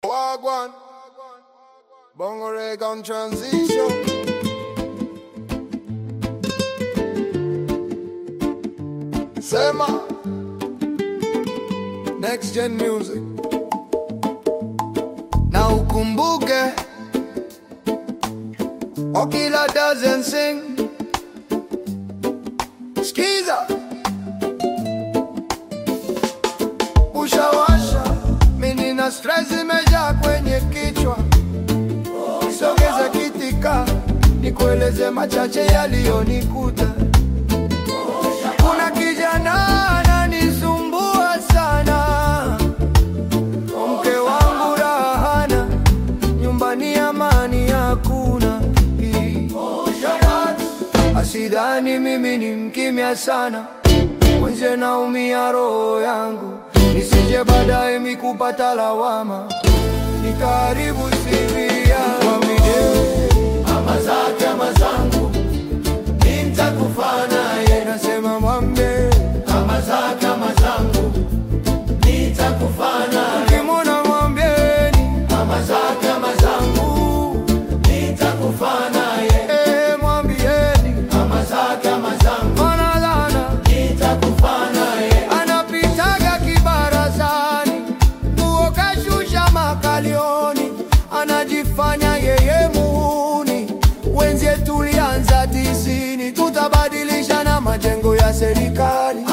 Wagwan, Bongo Reggae transition. Sema, next gen music. Na ukumbuke, Okila doesn't sing. Skiza, ushawasha, mimi na stress imejaa kwenye kichwa. Sogeza kitika, nikueleze machache yaliyonikuta. Kuna kijana ananisumbua sana, mke wangu rahana, nyumbani amani hakuna. Asidhani mimi ni mkimya sana, mwenze naumia roho yangu, nisije baadaye mikupata lawama, nikaribu siri yangu. Ama zake ama zangu, nitakufana ye. Nasema mwambe, ama zake ama zangu, nitakufana. Ukimwona mwambieni, ama zake ama zangu, nitakufana ye. Mwambieni, ama zake ama zangu, wanalana, nitakufana ye. Anapitaga kibarazani, nguo kashusha makalioni, anajifanya yeye muhuni. Wenzie tulianza tisini, tutabadilisha na majengo ya serikali.